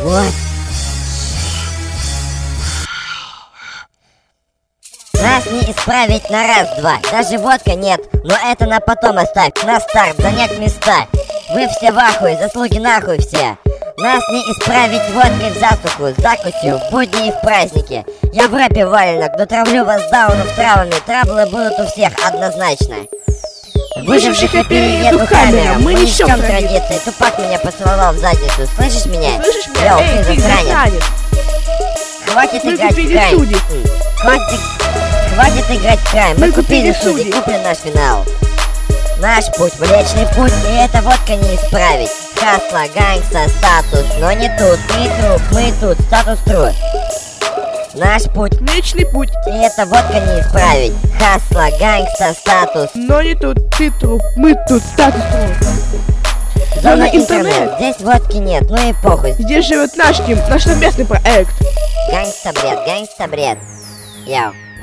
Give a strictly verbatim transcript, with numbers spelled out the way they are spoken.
Вот. Нас не исправить на раз-два. Даже водка нет, но это на потом оставь. На старт занять места. Вы все в ахуе, заслуги нахуй все. Нас не исправить водкой в засуху, закусью, в будни и в праздники. Я в рэпе валенок, но травлю вас дауну травами. Траблы будут у всех однозначно. Выживших на перееду камера, мы несем традиции. Тупак меня поцеловал в задницу. Слышишь меня? Слышишь меня? Йоу, Эй, ты ты засранец. засранец. Хватит Мы играть в купили крайм. судей. Хватит, хватит играть в крайм. Мы, Мы купили купили судей, судей. куплен наш финал. Наш путь, Млечный путь, и эта водка не исправить. Хасла, гангста, статус, но не тут, ты труп, мы тут, статус труд. Наш путь, Млечный путь, и эта водка не исправить. Хасла, гангста, статус. но не тут, ты труп, мы тут, статус труп. Зона Зона интернет, интернет. здесь водки нет, ну и похуй. Здесь живет наш тим, наш совместный проект. Гангста бред, гангста бред. Йоу.